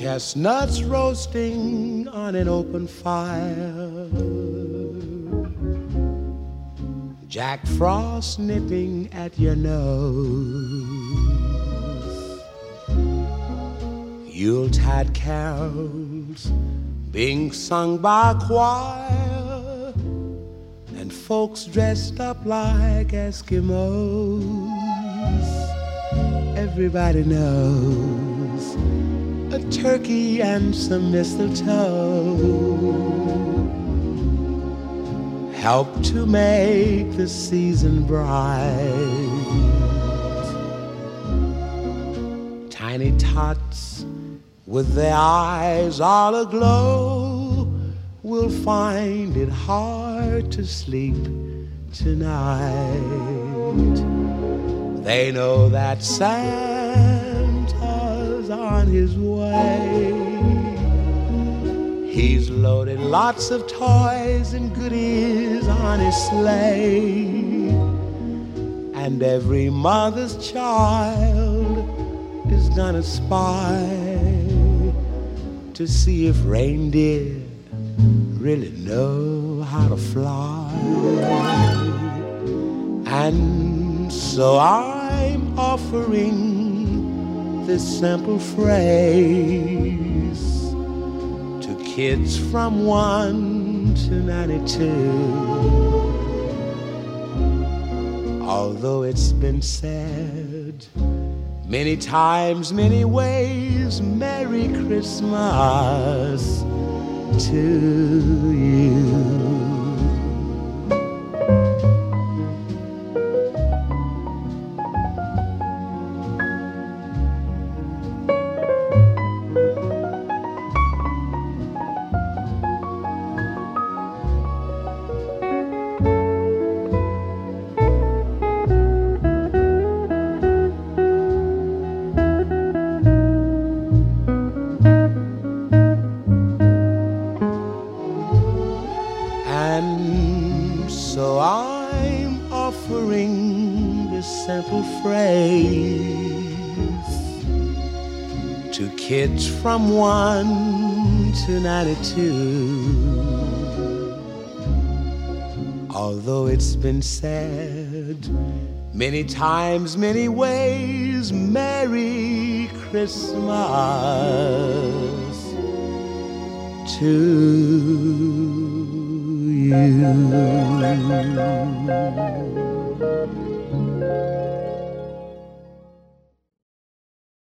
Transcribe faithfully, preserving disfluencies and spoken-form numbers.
Chestnuts roasting on an open fire, Jack Frost nipping at your nose, Yuletide carols being sung by a choir, and folks dressed up like Eskimos. Everybody knows a turkey and some mistletoe help to make the season bright. Tiny tots with their eyes all aglow will find it hard to sleep tonight. They know that Santa's on his way. He's loaded lots of toys and goodies on his sleigh, and every mother's child is gonna spy to see if reindeer really know how to fly. And so I'm offering this simple phrase to kids from one to ninety-two. Although it's been said many times, many ways, Merry Christmas to you. And so I'm offering this simple phrase to kids from one to ninety-two. Although it's been said many times, many ways, Merry Christmas to you.